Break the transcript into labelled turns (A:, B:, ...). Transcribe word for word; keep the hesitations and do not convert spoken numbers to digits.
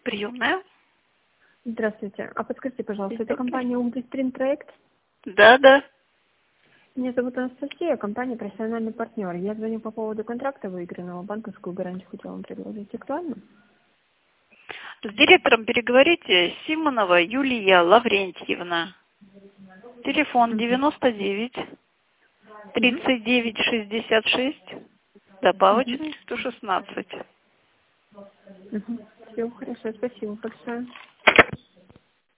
A: Приемная.
B: Здравствуйте. А подскажите, пожалуйста, это компания Угдистрим Проект?
A: Да, да.
B: Меня зовут Анастасия, компания «Профессиональный партнер». Я звоню по поводу контракта выигранного, банковскую гарантию хотела вам предложить. Актуально?
A: С директором переговорите. Симонова Юлия Лаврентьевна. Телефон девяносто девять тридцать девять шестьдесят шесть, добавочный сто шестнадцать.
B: Угу. Все, хорошо, спасибо большое.